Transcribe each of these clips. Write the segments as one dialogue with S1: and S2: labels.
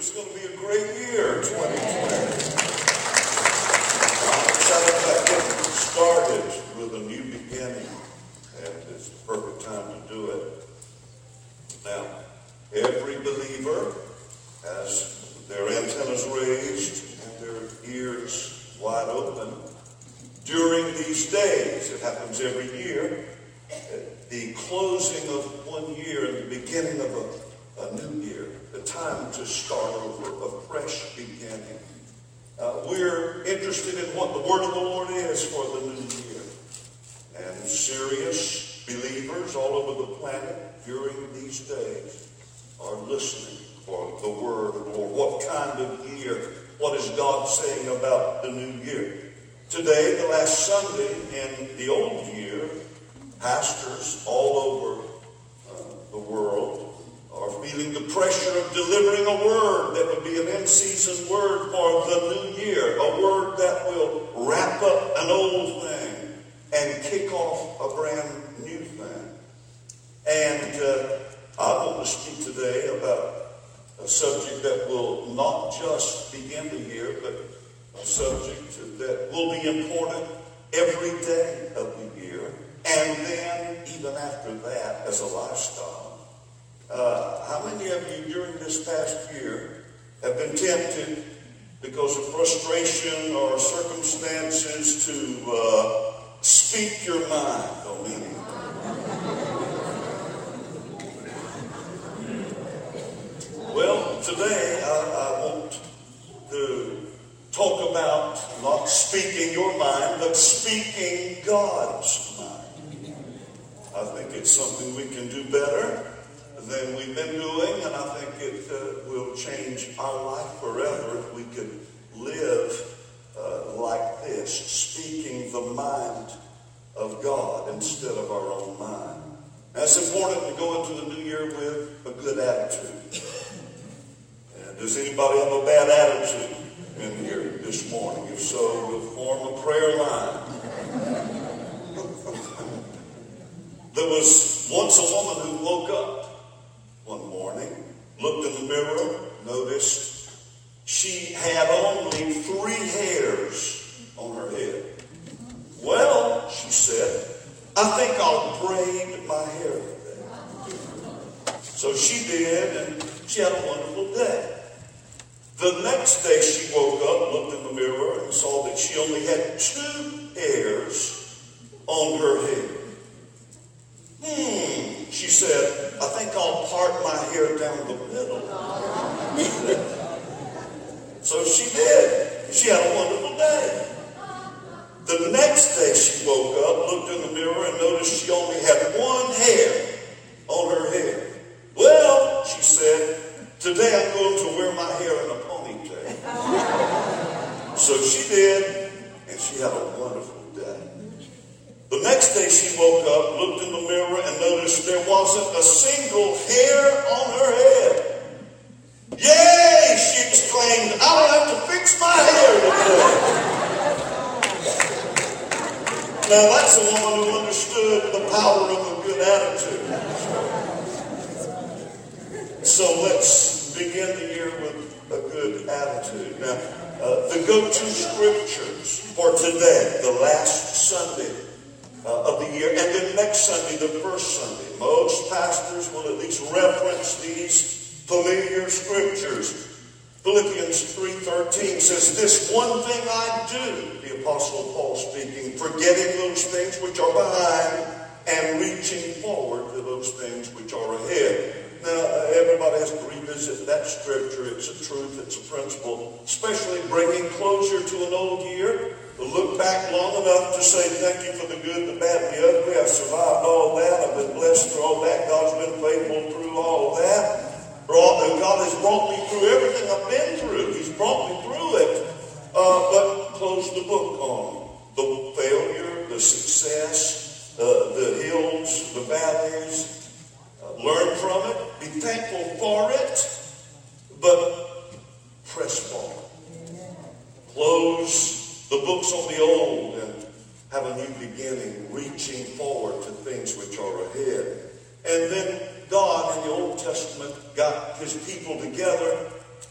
S1: it's going to be a great year, 2020. I'm excited about getting started with a new beginning, and it's the perfect time to do it. Now, every believer has their antennas raised and their ears wide open during these days. It happens every year. The closing of one year and the beginning of a new year. The time to start over, a fresh beginning. We're interested in what the word of the Lord is for the new year. And serious believers all over the planet during these days are listening for the word of the Lord. What kind of year? What is God saying about the new year? Today, the last Sunday in the old year, pastors all over the world are feeling the pressure of delivering a word that would be an in-season word for the new year, a word that will wrap up an old thing and kick off a brand new thing. And I want to speak today about a subject that will not just begin the year, but a subject that will be important every day of the year, and then even after that as a lifestyle. How many of you during this past year have been tempted because of frustration or circumstances to speak your mind on anything? Well, today I want to talk about not speaking your mind, but speaking God's mind. I think it's something we can do better than we've been doing, and I think it will change our life forever if we could live like this, speaking the mind of God instead of our own mind. Now, it's important to go into the new year with a good attitude. Does anybody have a bad attitude in here this morning? If so, we'll form a prayer line. There was once a woman who woke up one morning, looked in the mirror, noticed she had only 3 hairs on her head. Well, she said, I think I'll braid my hair today. So she did, and she had a wonderful day. The next day she woke up, looked in the mirror, and saw that she only had 2 hairs on her head. She said, I think I'll part my hair down the middle. So she did. She had a wonderful day. The next day she woke up, looked in the mirror, and noticed she only had 1 hair on her head. Well, she said, today I'm going to wear my hair in a ponytail. So she did, and she had a wonderful day. The next day she woke up, looked in the mirror, and noticed there wasn't a single hair on her head. Yay, she exclaimed, I don't have to fix my hair today. Now that's a woman who understood the power of a good attitude. So let's begin the year with a good attitude. Now, the go-to scriptures for today, the last Sunday of the year, and then next Sunday, the first Sunday. Most pastors will at least reference these familiar scriptures. Philippians 3:13 says, this one thing I do, the Apostle Paul speaking, forgetting those things which are behind and reaching forward to those things which are ahead. Now, everybody has to revisit that scripture. It's a truth, it's a principle, especially bringing closure to an old year. To look back long enough to say, thank you for the good, the bad, and the ugly. I survived all that. I've been blessed through all that. God's been faithful through all that. God has brought me through everything I've been through. He's brought me through it. But close the book on the failure, the success, the hills, the valleys. Learn from it, be thankful for it, but press forward. Close the books on the old and have a new beginning, reaching forward to things which are ahead. And then God in the Old Testament got his people together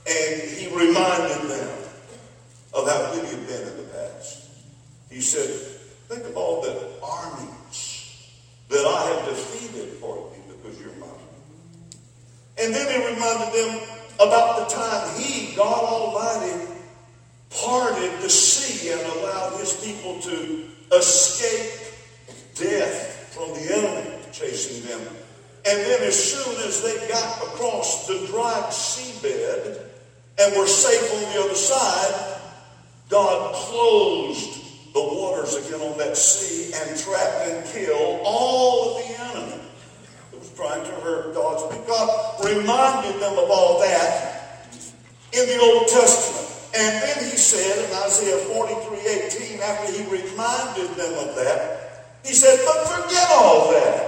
S1: And he reminded them of how good he had been in the past. He said, think of all the armies that I have defeated for you because you're mine. And then he reminded them about the time he, God Almighty, parted the sea and allowed his people to escape death from the enemy chasing them. And then as soon as they got across the dry seabed and were safe on the other side, God closed the waters again on that sea and trapped and killed all of the enemy that was trying to hurt God's people. God reminded them of all that in the Old Testament. And then he said in Isaiah 43:18, after he reminded them of that, he said, but forget all that.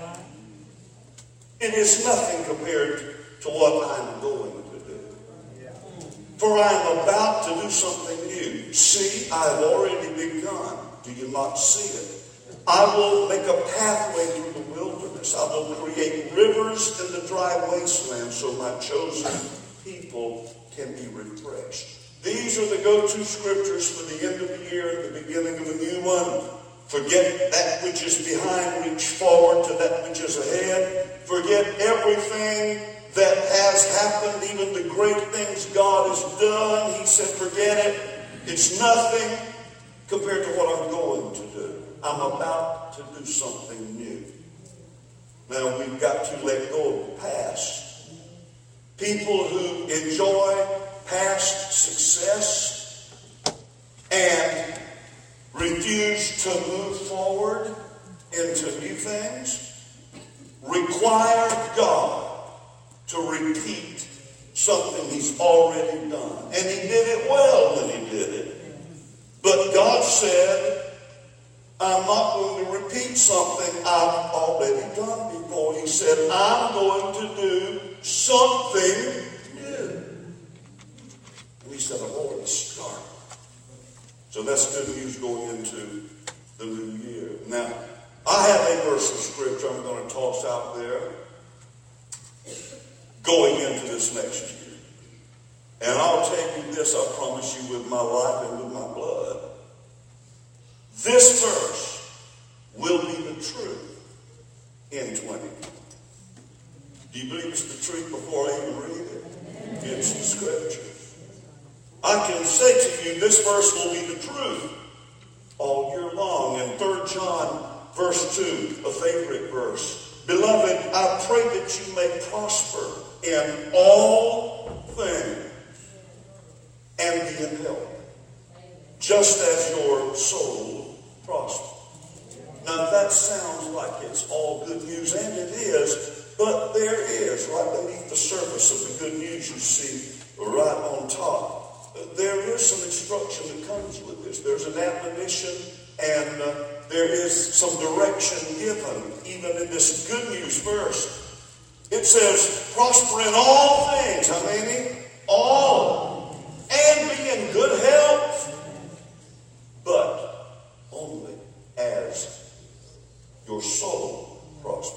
S1: It is nothing compared to what I'm going to do. For I am about to do something new. See, I have already begun. Do you not see it? I will make a pathway through the wilderness. I will create rivers in the dry wasteland so my chosen people can be refreshed. These are the go-to scriptures for the end of the year and the beginning of a new one. Forget that which is behind, reach forward to that which is ahead. Forget everything that has happened, even the great things God has done. He said, forget it. It's nothing compared to what I'm going to do. I'm about to do something new. Now, we've got to let go of the past. People who enjoy past success and refuse to move forward into new things require God to repeat something he's already done. And he did it well when he did it. But God said, I'm not going to repeat something I've already done before. He said, I'm going to do something new. And he said, I've already started. So that's good news going into the new year. Now, I have a verse of scripture I'm going to toss out there going into this next year. And I'll tell you this, I promise you, with my life and with my blood. This verse will be the truth in 2020. Do you believe it's the truth before I even read it? It's the scripture. I can say to you, this verse will be the truth all year long. In 3 John verse 2, a favorite verse. Beloved, I pray that you may prosper in all things and be in health, just as your soul prospers. Now that sounds like it's all good news, and it is, but there is, right beneath the surface of the good news you see right on top, there is some instruction that comes with this. There's an admonition and there is some direction given even in this good news verse. It says, prosper in all things. How many? All. And be in good health. But only as your soul prospers.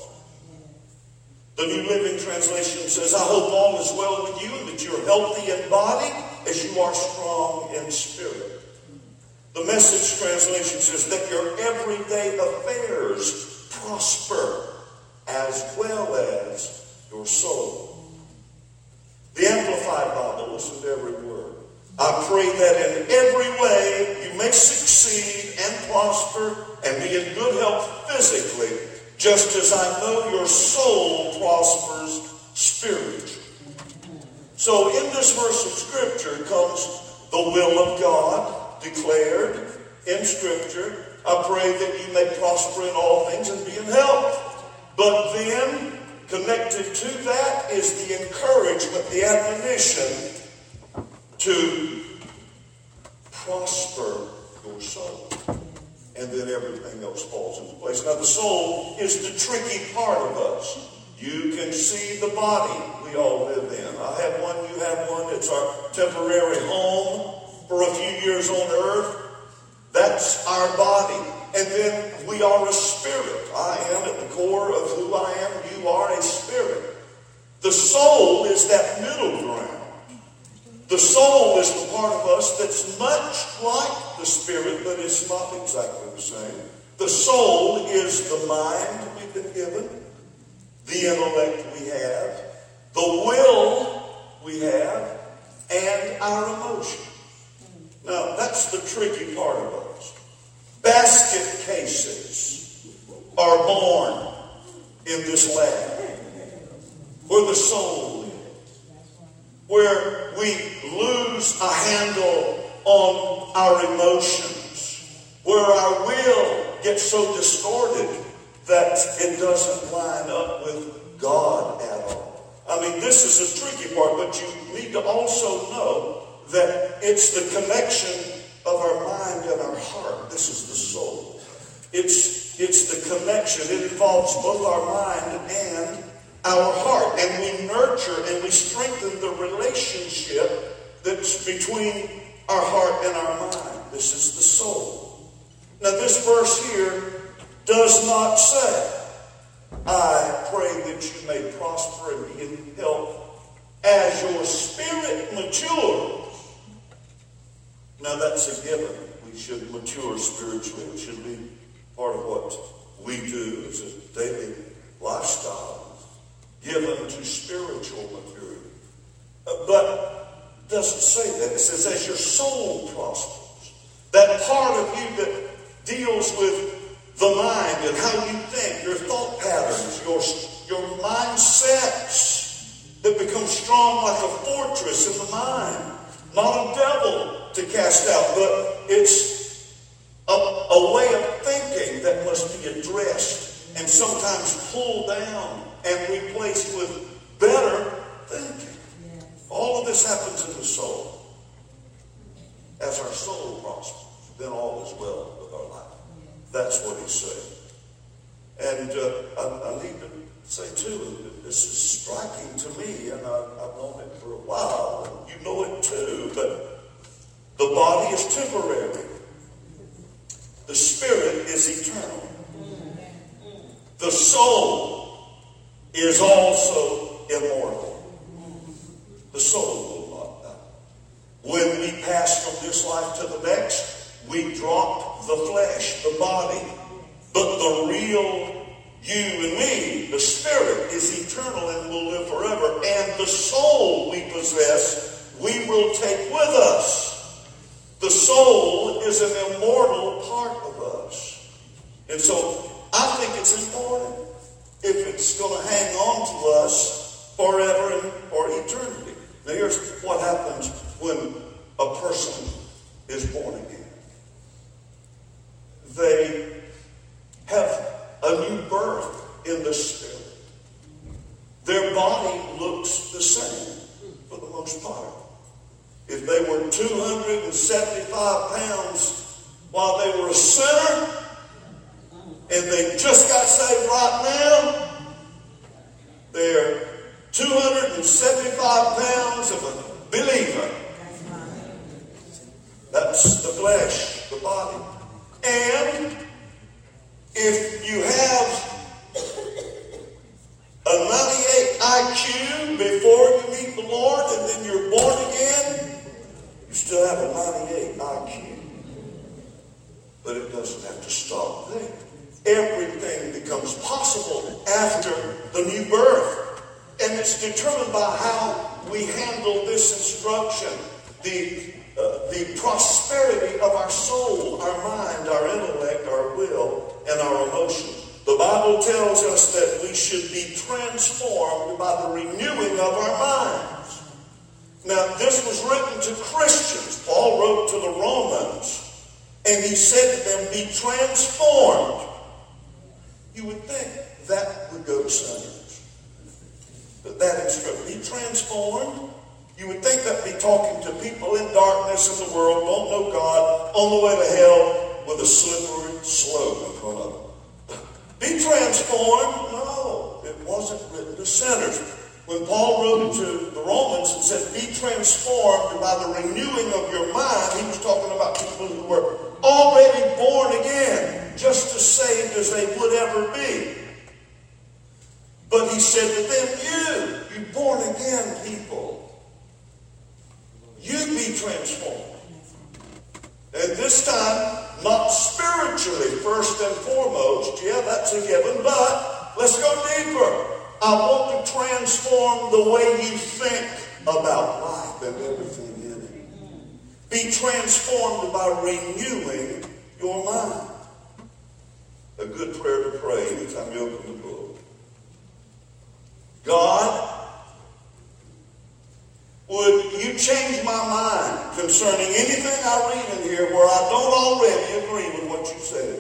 S1: The New Living Translation says, I hope all is well with you and that you're healthy in body as you are strong in spirit. The Message translation says that your everyday affairs prosper as well as your soul. The Amplified Bible, listen to every word. I pray that in every way you may succeed and prosper and be in good health physically, just as I know your soul prospers spiritually. So in this verse of Scripture comes the will of God declared in Scripture. I pray that you may prosper in all things and be in health. But then, connected to that is the encouragement, the admonition to prosper your soul. And then everything else falls into place. Now the soul is the tricky part of us. You can see the body we all live in. I have one, you have one. It's our temporary home for a few years on earth. That's our body. And then we are a spirit. I am at the core of who I am. You are a spirit. The soul is that middle ground. The soul is the part of us that's much like the spirit, but it's not exactly the same. The soul is the mind we've been given, the intellect we have, the will we have, and our emotion. Now, that's the tricky part of us. Basket cases are born in this lab, where the soul is, where we lose a handle on our emotions, where our will gets so distorted that it doesn't line up with God at all. I mean, this is a tricky part, but you need to also know that it's the connection of our mind and our heart. This is the soul. It's the connection. It involves both our mind and our heart. And we nurture and we strengthen the relationship that's between our heart and our mind. This is the soul. Now, this verse here does not say, I pray that you may prosper and be in health as your spirit matures. Now, that's a given. We should mature spiritually. It should be part of what we do as a daily lifestyle, given to spiritual maturity. But it doesn't say that. It says, as your soul prospers. That part of you that deals with the mind and how you think, your thought patterns, your mindsets that become strong like a fortress in the mind. Not a devil to cast out, but it's a way of thinking that must be addressed and sometimes pulled down and replaced with better thinking. Yes. All of this happens in the soul. As our soul prospers, then all is well with our life. Yes. That's what he's saying. And I need to say too, this is striking to me, and I've known it for a while, and you know it too, but the body is temporary. The spirit is eternal. The soul is also immortal. The soul will not die. When we pass from this life to the next, we drop the flesh, the body. But the real you and me, the spirit, is eternal and will live forever. And the soul we possess, we will take with us. The soul is an immortal part of us. And so I think it's important if it's going to hang on to us forever and for eternity. Now here's what happens when a person is born again. They have a new birth in the spirit. Their body looks the same for the most part. If they were 275 pounds while they were a sinner, and they just got saved right now, they're 275 pounds of a believer. That's the flesh, the body. And if you have a 98 IQ before you meet the Lord and then you're born again, you still have a 98 IQ. But it doesn't have to stop there. Everything becomes possible after the new birth. And it's determined by how we handle this instruction. The prosperity of our soul, our mind, our intellect, our will, and our emotions. The Bible tells us that we should be transformed by the renewing of our minds. Now, this was written to Christians. Paul wrote to the Romans, and he said to them, be transformed. You would think that would go to sinners. But that instruction, be transformed. You would think that be talking to people in darkness in the world, don't know God, on the way to hell with a slippery slope in front of them. Be transformed? No, it wasn't written to sinners. When Paul wrote to the Romans and said, be transformed by the renewing of your mind, he was talking about people who were already born again, just as saved as they would ever be. But he said to them, you born again people, you transformed. And this time, not spiritually first and foremost. Yeah, that's a given, but let's go deeper. I want to transform the way you think about life and everything in it. Be transformed by renewing your mind. A good prayer to pray anytime you open the book. God, would you change my mind concerning anything I read in here where I don't already agree with what you said?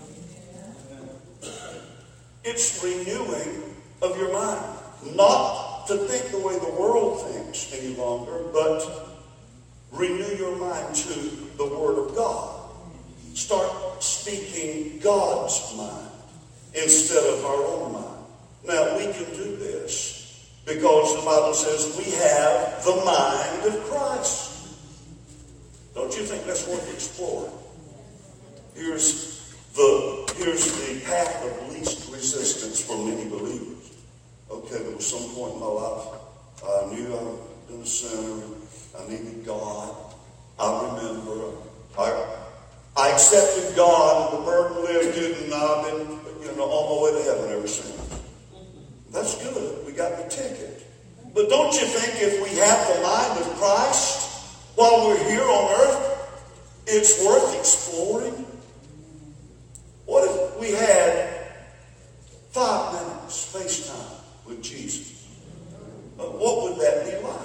S1: It's renewing of your mind. Not to think the way the world thinks any longer, but renew your mind to the Word of God. Start speaking God's mind instead of our own mind. Now, we can do this because the Bible says we have the mind of Christ. Don't you think that's worth exploring? Here's the path of least resistance for many believers. Okay, there was some point in my life I knew I was in a sinner. I needed God. I remember I accepted God and the burden lifted, and I've been on my way to heaven ever since. That's good. We got the ticket. But don't you think if we have the mind of Christ while we're here on earth, it's worth exploring? What if we had 5 minutes FaceTime with Jesus? What would that be like?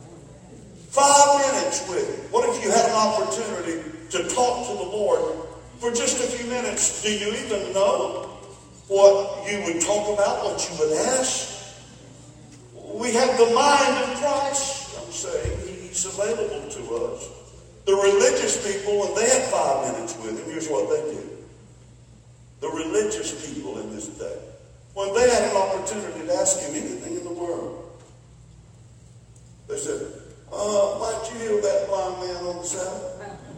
S1: 5 minutes with Him. What if you had an opportunity to talk to the Lord for just a few minutes? Do you even know what you would talk about, what you would ask? We have the mind of Christ. I'm saying He's available to us. The religious people, when they had 5 minutes with Him, here's what they did. The religious people in this day, when they had an opportunity to ask Him anything in the world, they said, might you heal that blind man on the Sabbath?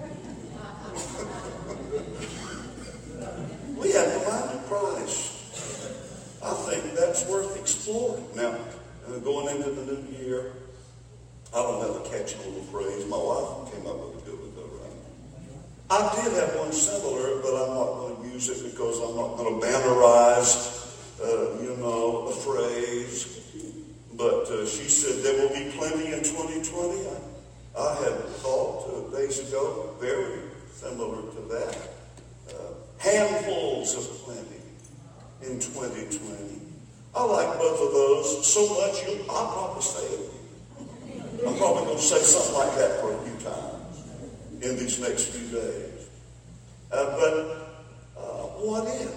S1: We have the mind of Christ. I think that's worth exploring. Now, going into the new year, I don't have a catchy little phrase. My wife came up with a good one, though, right? I did have one similar, but I'm not going to use it because I'm not going to bannerize, a phrase. But she said there will be plenty in 2020. I had thought days ago, very similar to that. Handfuls of plenty in 2020. I like both of those so much, I'll probably say it. I'm probably going to say something like that for a few times in these next few days. But what if?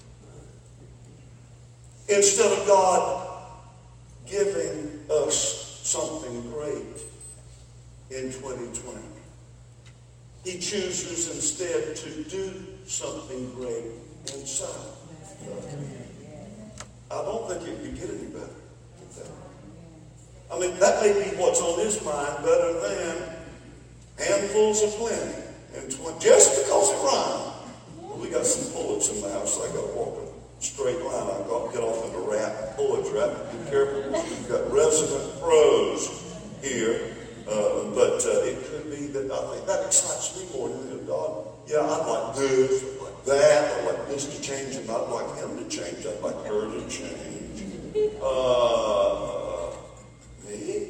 S1: Instead of God giving us something great in 2020, He chooses instead to do something great inside. I don't think it could get any better than that. I mean, that may be what's on His mind better than handfuls of plenty. And just because it rhymes. We got some poets in the house. I got to walk a straight line. I've got to get off into rap, poetry. I have to be careful. We've got resident pros here. But it could be that I think that excites me more than God. Yeah, I'd like this, I'd like that, I'd like this to change, and I'd like him to change, I'd like her to change. Me?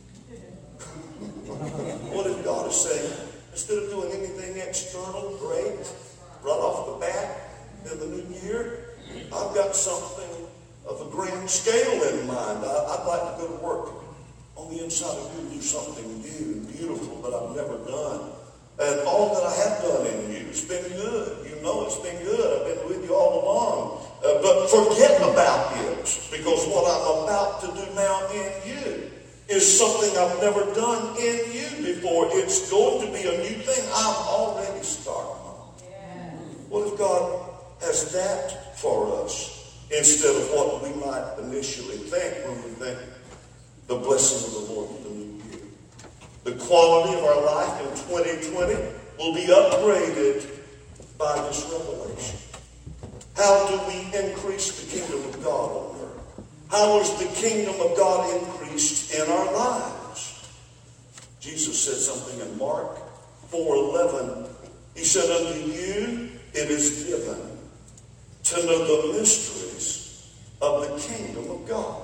S1: What if God is saying, instead of doing anything external, great, right off the bat in the new year, I've got something of a grand scale in mind. I'd like to go to work on the inside of you and do something new and beautiful that I've never done. And all that I have done in you, it's been good. You know it's been good. I've been with you all along. But forget about it, because what I'm about to do now in you is something I've never done in you before. It's going to be a new thing. I'm already starting on. Yeah. What if God has that for us instead of what we might initially think when we think the blessing of the Lord in the new year? The quality of our life in 2020 will be upgraded by this revelation. How do we increase the kingdom of God on earth? How is the kingdom of God increased in our lives? Jesus said something in Mark 4:11. He said, unto you it is given to know the mysteries of the kingdom of God.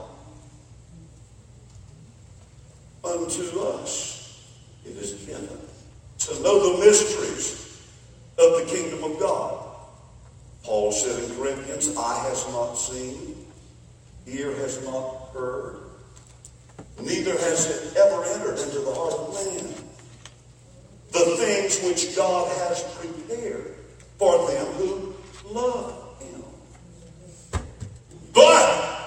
S1: Unto us it is given to know the mysteries of the kingdom of God. Paul said in Corinthians, eye has not seen, ear has not heard, neither has it ever entered into the heart of man the things which God has prepared for them who love him. But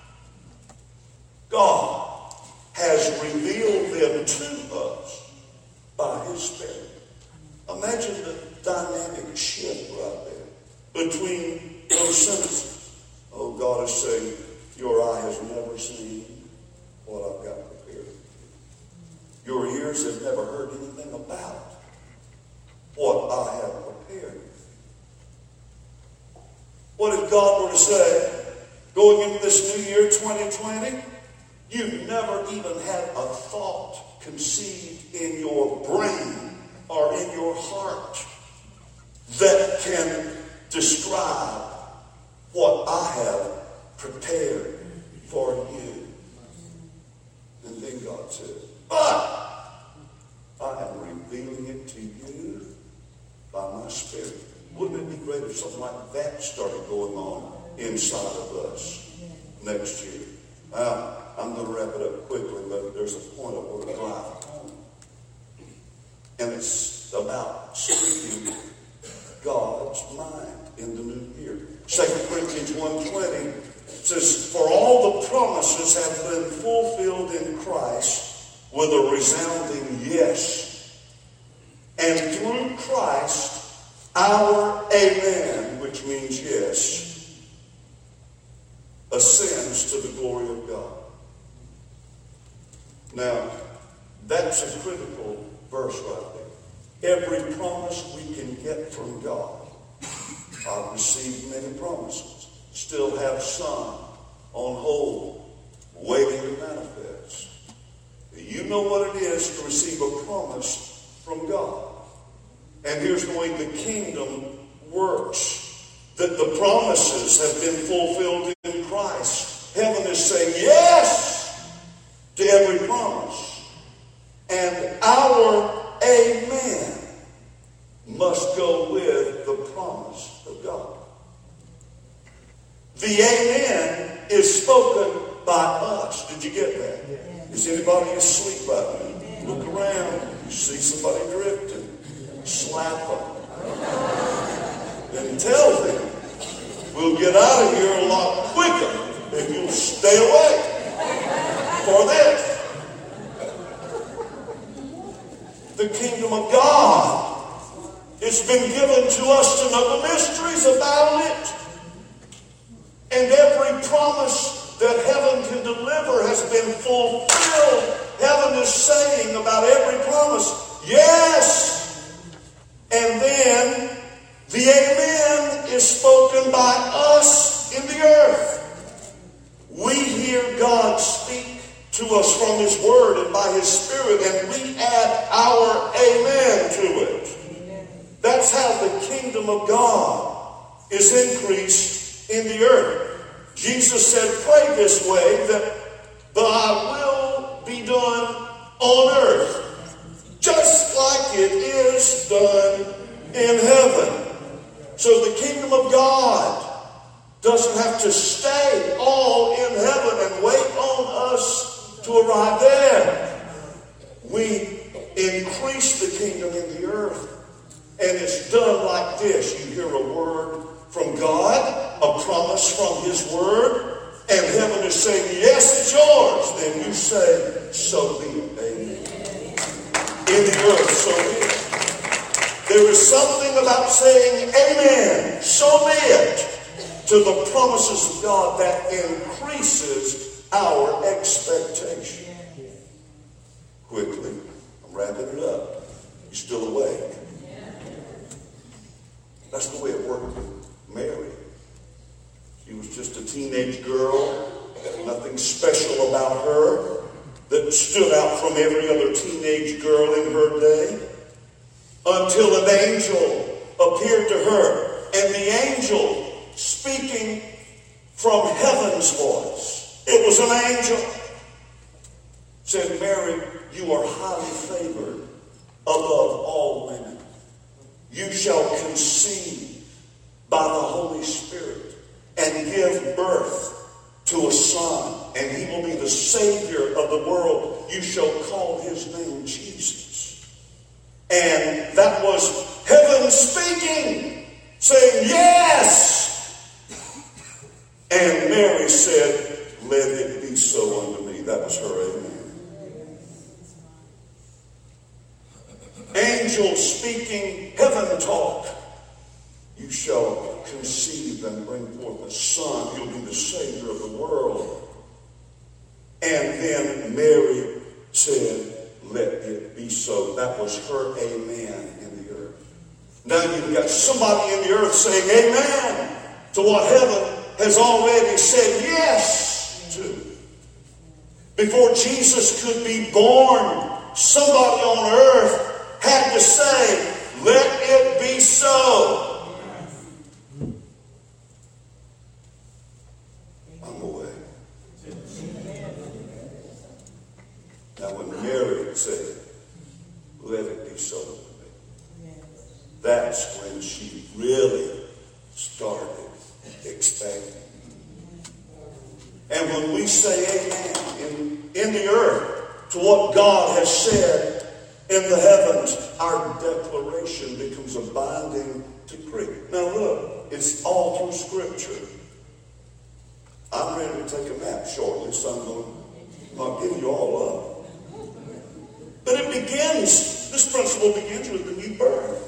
S1: God has revealed them to us by his Spirit. Imagine the dynamic shift right there between those sentences. Oh, God is saying, your eye has never seen what I've got prepared. Your ears have never heard anything about what I have prepared. What if God were to say, going into this new year, 2020, you've never even had a thought conceived in your brain or in your heart that can describe what I have prepared for you? And then God said, but I am revealing it to you by my Spirit. Wouldn't it be great if something like that started going on inside of us next year? I'm going to wrap it up quickly, but there's a point I want to drive home. And it's about speaking God's mind in the new year. 2 Corinthians 1:20 says, for all the promises have been fulfilled in Christ with a resounding yes. And through Christ, our amen, which means yes, ascends to the glory of God. Now, that's a critical verse right there. Every promise we can get from God. I've received many promises. Still have some on hold, waiting to manifest. You know what it is to receive a promise from God. And here's the way the kingdom works. That the promises have been fulfilled in Christ. Heaven is saying yes to every promise. And our amen must go with the promise of God. The amen is spoken by us. Did you get that? Yeah. Is anybody asleep right now? Look around. You see somebody drifting. Slap them. And tell them, we'll get out of here a lot quicker if you'll stay awake for this. The kingdom of God. It's been given to us to know the mysteries about it. And every promise that heaven can deliver has been fulfilled. Heaven is saying about every promise, yes. And then the amen is spoken by us in the earth. We hear God speak to us from his word and by his Spirit, and we add our amen to it. That's how the kingdom of God is increased in the earth. Jesus said, pray this way, that thy will be done on earth, just like it is done in heaven. So the kingdom of God doesn't have to stay all in heaven and wait on us to arrive there. We increase the kingdom in the earth. And it's done like this. You hear a word from God, a promise from his word, and heaven is saying, yes, it's yours. Then you say, so be it. Amen. In the earth, so be it. There is something about saying amen, so be it, to the promises of God that increases our expectation. Quickly, I'm wrapping it up. You still awake? That's the way it worked with Mary. She was just a teenage girl. Nothing special about her. that stood out from every other teenage girl in her day, until an angel appeared to her. And the angel, speaking from heaven's voice, it was an angel, said, Mary, you are highly favored above all women. You shall conceive by the Holy Spirit and give birth to a son, and he will be the Savior of the world. You shall call his name Jesus. And that was heaven speaking, saying, yes! And Mary said, let it be so unto me. That was her amen. Angel speaking heaven talk. You shall conceive and bring forth a son. He'll be the Savior of the world. And then Mary said, let it be so. That was her amen in the earth. Now you've got somebody in the earth saying amen to what heaven has already said yes to. Before Jesus could be born, somebody on earth had to say, let it be so. I'm away. Now when Mary said, let it be so, that's when she really started expecting. And when we say amen in the earth to what God has said in the heavens, our declaration becomes a binding decree. Now look, it's all through Scripture. I'm ready to take a nap shortly, so I'm not giving you all up. But this principle begins with the new birth.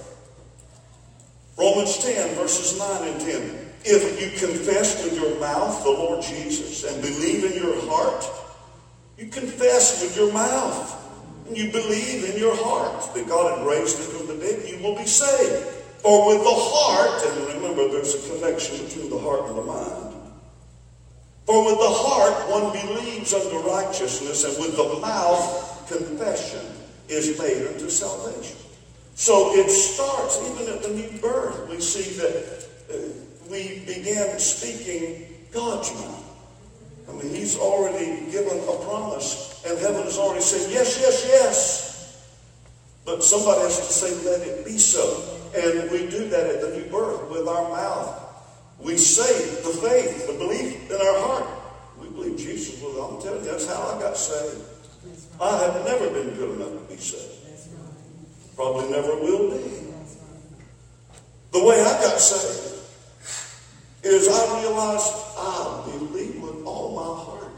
S1: Romans 10, verses 9 and 10. If you confess with your mouth the Lord Jesus and believe in your heart, you confess with your mouth and you believe in your heart that God had raised him from the dead, you will be saved. For with the heart, and remember there's a connection between the heart and the mind. For with the heart one believes unto righteousness, and with the mouth confession is made unto salvation. So it starts even at the new birth. We see that we began speaking God's mind. I mean, he's already given a promise, and heaven has already said, yes, yes, yes. But somebody has to say, let it be so. And we do that at the new birth with our mouth. We say the faith, the belief in our heart. We believe Jesus was, I'm telling you, that's how I got saved. I have never been good enough to be saved. Probably never will be. The way I got saved is I realized I believe with all my heart.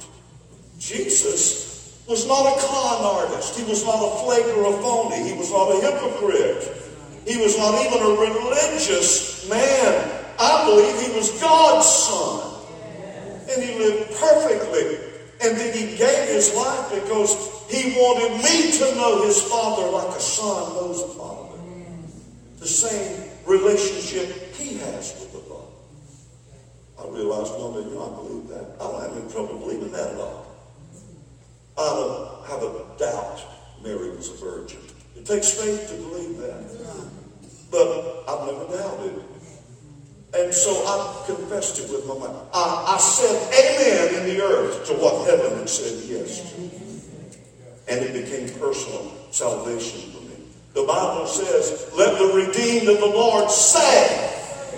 S1: Jesus was not a con artist. He was not a flake or a phony. He was not a hypocrite. He was not even a religious man. I believe he was God's son. And he lived perfectly. And then he gave his life because he wanted me to know his Father like a son knows a father. The same relationship he has with the Father. I realized one day, I believe that. I don't have any trouble believing that at all. I don't have a doubt Mary was a virgin. It takes faith to believe that. But I've never doubted. And so I confessed it with my mouth. I said amen in the earth to what heaven had said yes to. And it became personal salvation for me. The Bible says, let the redeemed of the Lord say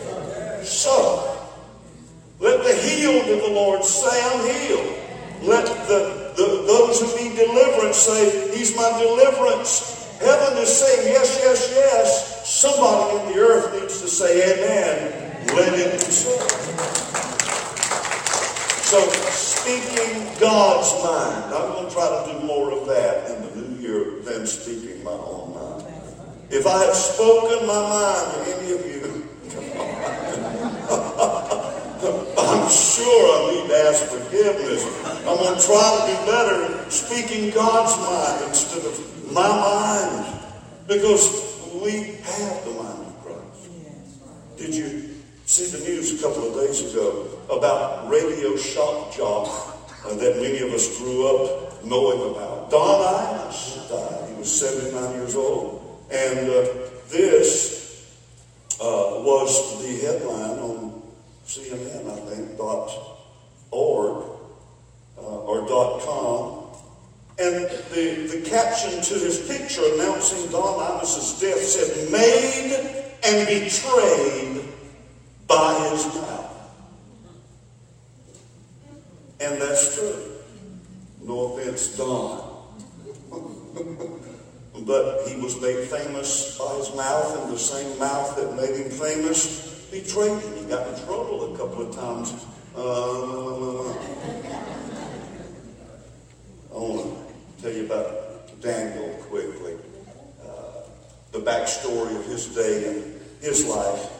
S1: so. Let the healed of the Lord say, I'm healed. Let those who need deliverance say, he's my deliverance. Heaven is saying yes, yes, yes. Somebody in the earth needs to say amen. Let it be so. So, speaking God's mind. I'm going to try to do more of that in the new year than speaking my own mind. If I have spoken my mind to any of you, I'm sure I need to ask forgiveness. I'm going to try to do better speaking God's mind instead of my mind. Because we have the mind of Christ. Did you see the news a couple of days ago about radio shock jock that many of us grew up know him about. Don Imus died. He was 79 years old. And this was the headline on CNN, I think, .org or .com. And the caption to his picture announcing Don Imus's death said, "Made and betrayed by his mouth." And that's true. No offense, Don. But he was made famous by his mouth, and the same mouth that made him famous betrayed him. He got in trouble a couple of times. I want to tell you about Daniel quickly. The backstory of his day and his life.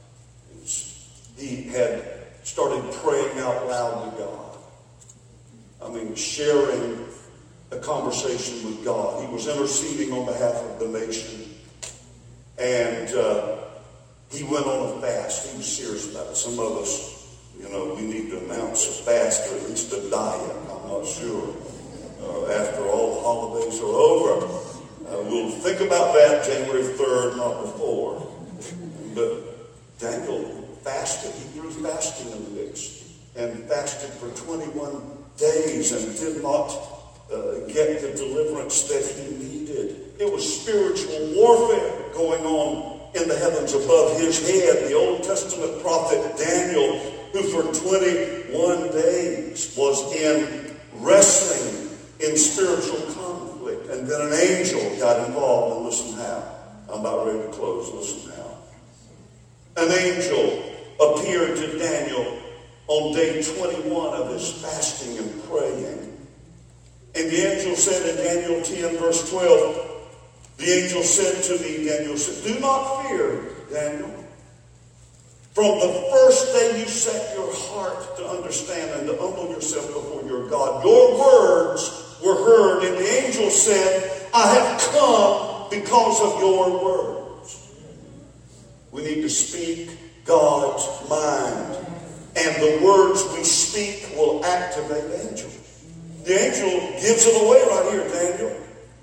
S1: He had started praying out loud to God. I mean, sharing a conversation with God. He was interceding on behalf of the nation. And he went on a fast. He was serious about it. Some of us, we need to announce a fast or at least a diet. I'm not sure. After all the holidays are over, we'll think about that January 3rd, not before. But Daniel fasted. He threw fasting in the mix and fasted for 21 days and did not get the deliverance that he needed. It was spiritual warfare going on in the heavens above his head. The Old Testament prophet Daniel, who for 21 days was in wrestling in spiritual conflict. And then an angel got involved, and listen how. I'm about ready to close. Listen how. An angel appeared to Daniel on day 21 of his fasting and praying. And the angel said in Daniel 10, verse 12, the angel said to me, Daniel said, "Do not fear, Daniel. From the first day you set your heart to understand and to humble yourself before your God, your words were heard." And the angel said, "I have come because of your words." We need to speak God's mind. And the words we speak will activate angels. The angel gives it away right here, Daniel.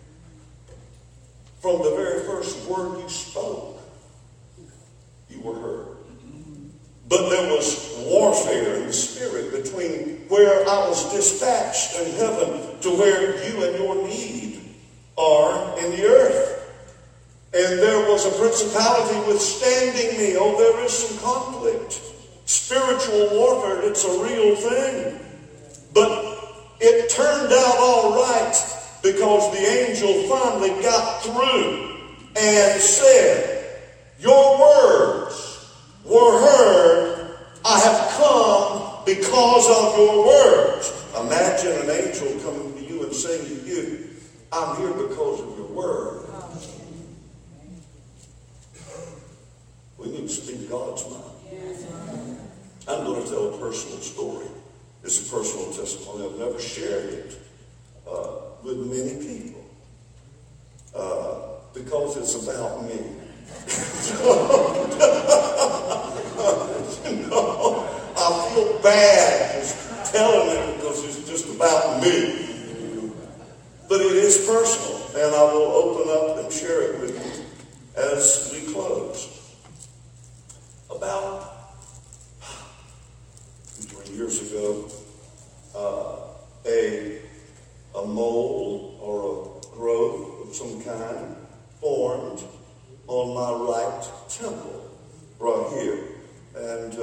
S1: From the very first word you spoke, you were heard. But there was warfare in the spirit between where I was dispatched in heaven to where you and your need are in the earth. And there was a principality withstanding me. Oh, there is some conflict. Spiritual warfare, it's a real thing. But it turned out all right because the angel finally got through and said, "Your words were heard. I have come because of your words." Imagine an angel coming to you and saying to you, "I'm here because of your word." We need to speak God's mind. I'm going to tell a personal story. It's a personal testimony. I've never shared it with many people because it's about me. I feel bad just telling it because it's just about me. But it is personal, and I will open up and share it with you as we close. About 3 years ago, a mole or a growth of some kind formed on my right temple, right here. And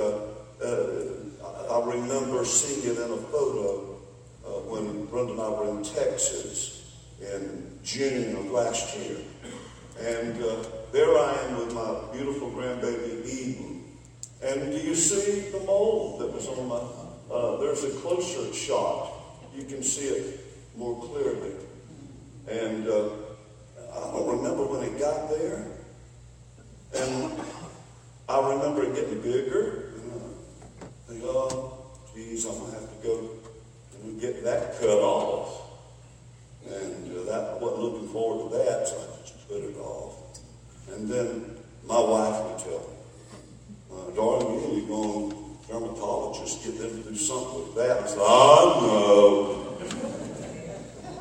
S1: I remember seeing it in a photo when Brenda and I were in Texas in June of last year. And there I am with my beautiful grandbaby Eden. And do you see the mole that was on my... there's a closer shot. You can see it more clearly. And I don't remember when it got there. And I remember it getting bigger. And I think, oh, geez, I'm going to have to go and get that cut off. And that I wasn't looking forward to that, so I just cut it off. And then my wife would tell me, "Darling, you need to go on dermatologist, get them to do something with that." I said, "Oh, no."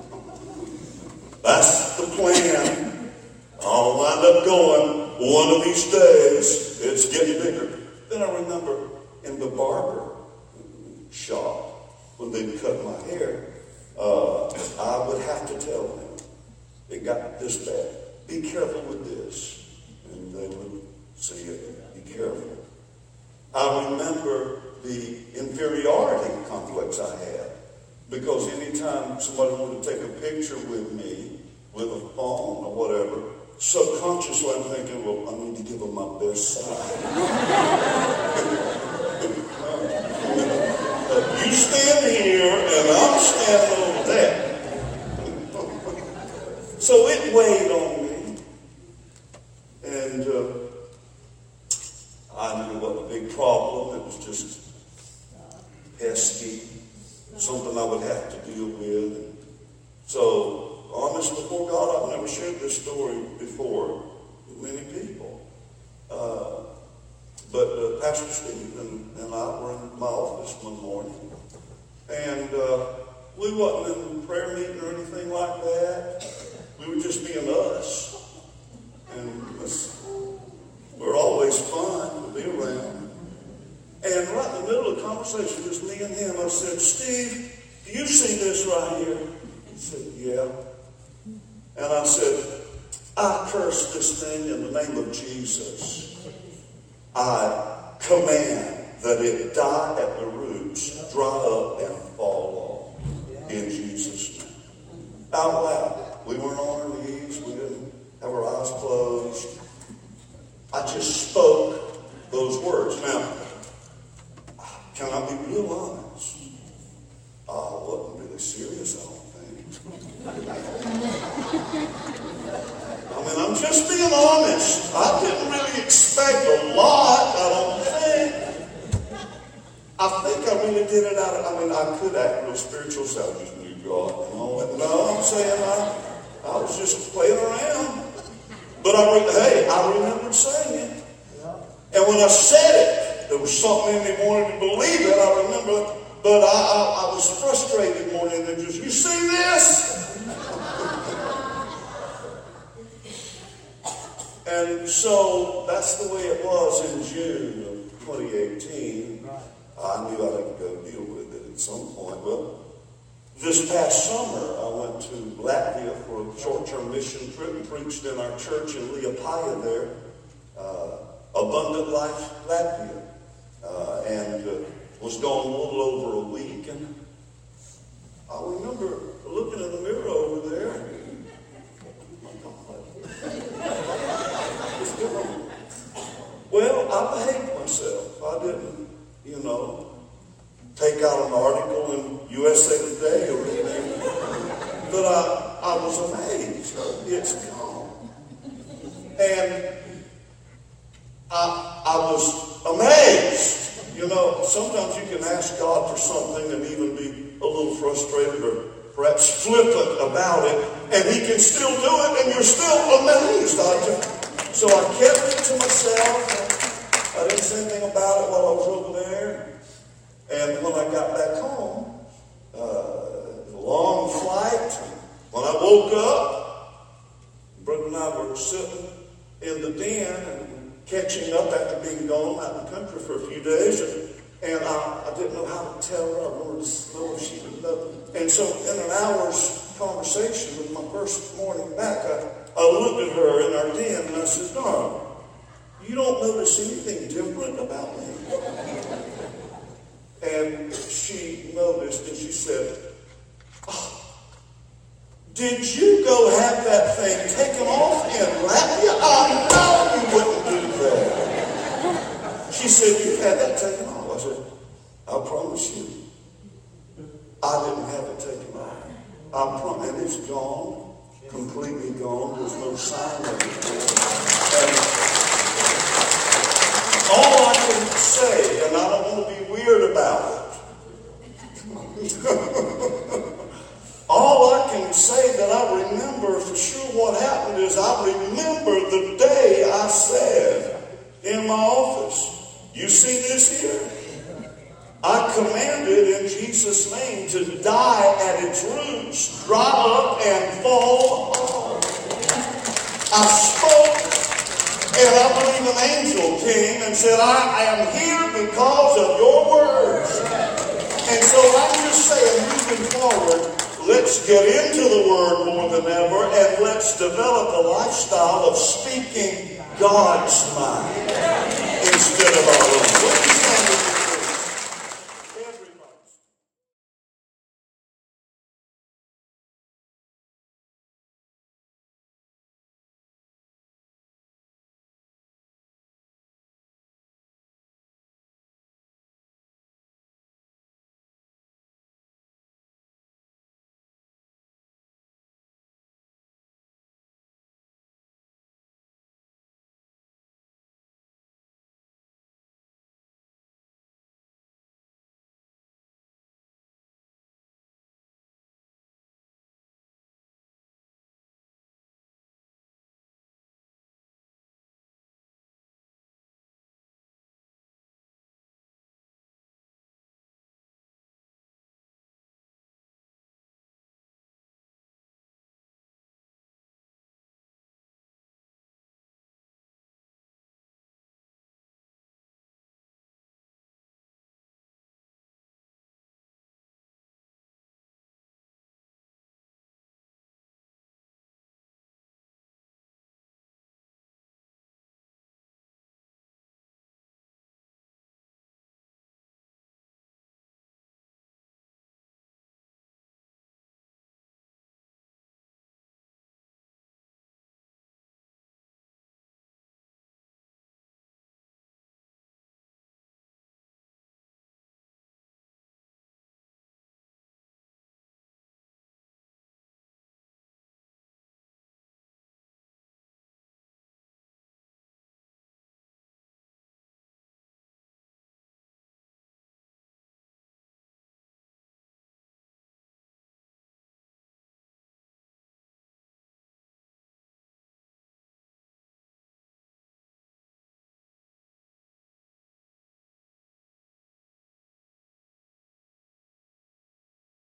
S1: the plan. I'll wind up going one of these days. It's getting bigger. Then I remember in the barber shop, when they'd cut my hair, I would have to tell them, it got this bad. Be careful with this. And they would say, be careful. I remember the inferiority complex I had. Because anytime somebody wanted to take a picture with me, with a phone or whatever, subconsciously I'm thinking, well, I need to give them my best side. You stand here and I'm standing over there. So it weighed on me. And I knew what the big problem. It was just pesky. Something I would have to deal with. And so, honest before God, I've never shared this story before with many people. But Pastor Steve and I were in my office one morning. And we wasn't in a prayer meeting or anything like that. We were just being us. And we're always fun to be around. And right in the middle of the conversation, just me and him, I said, Steve, do you see this right here? He said, yeah. And I said, I curse this thing in the name of Jesus. I command that it die at the roots, dry up, and fall off. In Jesus' name. Out loud. We weren't on our knees. We didn't have our eyes closed. I just spoke those words. Now, can I be real honest? I wasn't really serious, I don't think. I mean, I'm just being honest. I didn't really expect a lot, I don't think. I think I really did it out of, I could act real spiritual, so I just knew God and all that. No, I'm saying I was just playing around. But I remembered saying it. And when I said it, there was something in me wanted to believe it, I remember, but I was frustrated more than just, you see this? And so that's the way it was in June of 2018. I knew I had to go deal with it at some point. Well, this past summer, I went to Latvia for a short-term mission trip and preached in our church in Liepāja there, Abundant Life, Latvia. And was gone a little over a week. And I remember looking in the mirror over there. Well, I behaved myself. I didn't, take out an article in USA Today or anything. But I was amazed. It's gone. And I was amazed. Sometimes you can ask God for something and even be a little frustrated or perhaps flippant about it, and He can still do it, and you're still amazed. So I kept it to myself. I didn't say anything about it while I was over there. And when I got back home, a long flight, when I woke up, Brother and I were sitting in the den and catching up after being gone out in the country for a few days, and I didn't know how to tell her. I wanted to know if she would know. And so in an hour's conversation with my first morning back, I looked at her in our den and I said, darling, you don't notice anything different about me? And she noticed and she said, did you go have that thing taken off in Latvia? I know you wouldn't do that. She said, you had that taken off. I said, I promise you, I didn't have it taken off. I promise, and it's gone, completely gone. There's no sign of it. And all I can say, and I don't want to be weird about it, all I can say that I remember for sure what happened is I remember the day I said in my office, you see this here? I commanded in Jesus' name to die at its roots, dry up and fall off. I spoke, and I believe an angel came and said, I am here because of your words. And so I'm just saying, moving forward, let's get into the Word more than ever, and let's develop a lifestyle of speaking God's mind instead of our own.